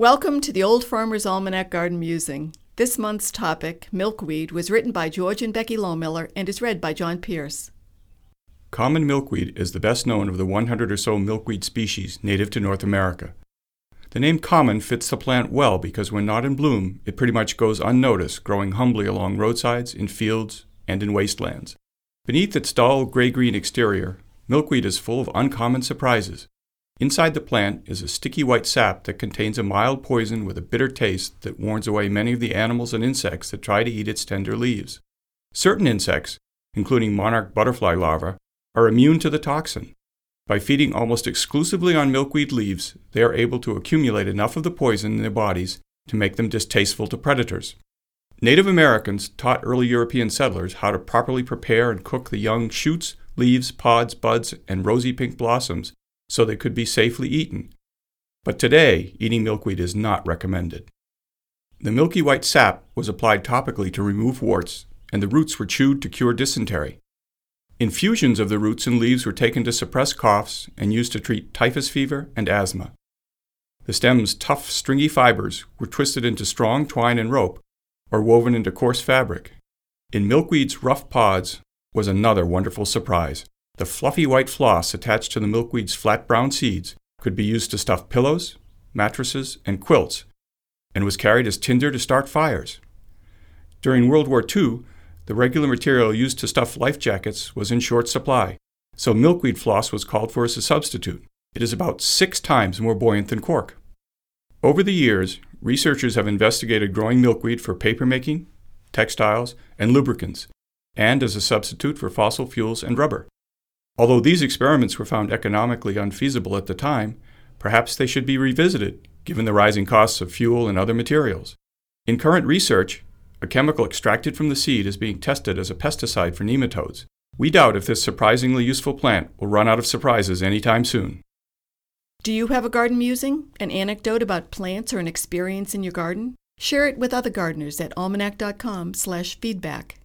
Welcome to the Old Farmer's Almanac Garden Musing. This month's topic, milkweed, was written by George and Becky Lohmiller and is read by John Pierce. Common milkweed is the best known of the 100 or so milkweed species native to North America. The name common fits the plant well because when not in bloom, it pretty much goes unnoticed, growing humbly along roadsides, in fields, and in wastelands. Beneath its dull gray-green exterior, milkweed is full of uncommon surprises. Inside the plant is a sticky white sap that contains a mild poison with a bitter taste that warns away many of the animals and insects that try to eat its tender leaves. Certain insects, including monarch butterfly larvae, are immune to the toxin. By feeding almost exclusively on milkweed leaves, they are able to accumulate enough of the poison in their bodies to make them distasteful to predators. Native Americans taught early European settlers how to properly prepare and cook the young shoots, leaves, pods, buds, and rosy pink blossoms so they could be safely eaten. But today, eating milkweed is not recommended. The milky white sap was applied topically to remove warts, and the roots were chewed to cure dysentery. Infusions of the roots and leaves were taken to suppress coughs and used to treat typhus fever and asthma. The stem's tough, stringy fibers were twisted into strong twine and rope, or woven into coarse fabric. In milkweed's rough pods was another wonderful surprise. The fluffy white floss attached to the milkweed's flat brown seeds could be used to stuff pillows, mattresses, and quilts, and was carried as tinder to start fires. During World War II, the regular material used to stuff life jackets was in short supply, so milkweed floss was called for as a substitute. It is about 6 times more buoyant than cork. Over the years, researchers have investigated growing milkweed for papermaking, textiles, and lubricants, and as a substitute for fossil fuels and rubber. Although these experiments were found economically unfeasible at the time, perhaps they should be revisited, given the rising costs of fuel and other materials. In current research, a chemical extracted from the seed is being tested as a pesticide for nematodes. We doubt if this surprisingly useful plant will run out of surprises anytime soon. Do you have a garden musing, an anecdote about plants, or an experience in your garden? Share it with other gardeners at almanac.com/feedback.